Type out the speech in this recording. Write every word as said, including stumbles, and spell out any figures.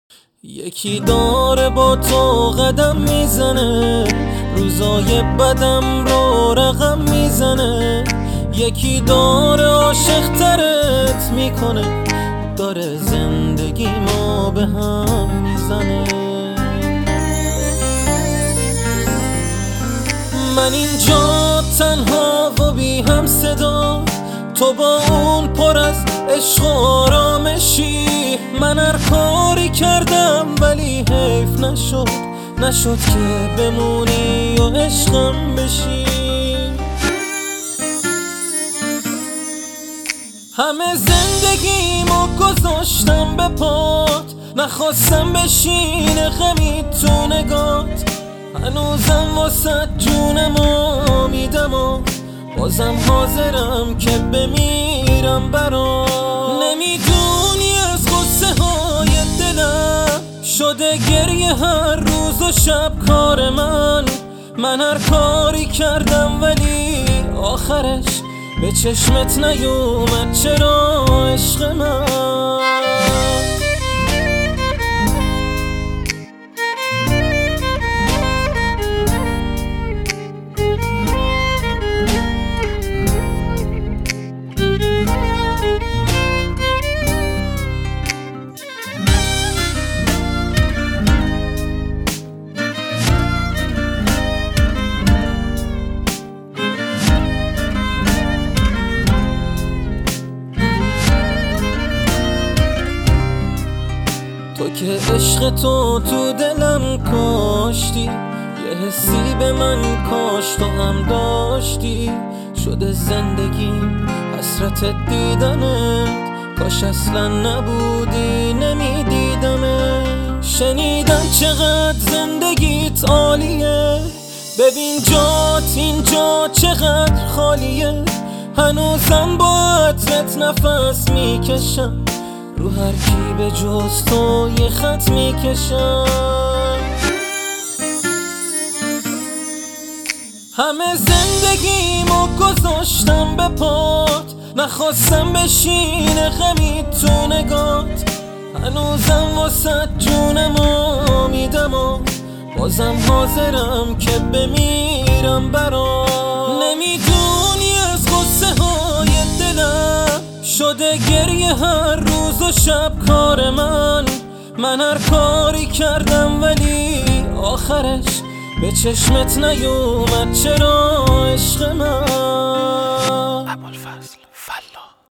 یکی داره با تو قدم میزنه، روزای بدم رو رقم میزنه. یکی داره عاشق ترت میکنه، داره زندگی ما به هم میزنه. من اینجا تنها و بی هم صدا، تو با اون پر از عشق و آرامشی. من هر کاری کردم ولی حیف نشد، نشد که بمونی و عشقم بشی. همه زندگیمو گذاشتم به پات، نخواستم بشینه غمی تو نگات. هنوزم واسه جونمو میدم و بازم حاضرم که بمیرم برات. نمیدونی از غصه های دلم شده گریه هر روز و شب کار من. من هر کاری کردم ولی آخرش به چشمت نیومد، چرا عشق من؟ تو که عشق تو تو دلم کاشتی، یه حسی به من کاش تو هم داشتی. شده زندگیم حسرت دیدنت، کاش اصلا نبودی نمیدیدمت. شنیدم چقدر زندگیت عالیه، ببین جات اینجا چقدر خالیه. هنوزم با عطرت نفس میکشم، رو هر کی به جز تو یه خط میکشم. همه زندگیمو گذاشتم به پات، نخواستم بشینه غمی تو نگات. هنوزم واسه جونمو میدم و بازم حاضرم که بمیرم برات. نمیدونی از غصه های دلم شده گریه هر روز و شب کار من. من هر کاری کردم ولی آخرش به چشمت نیومد، چرا عشق من؟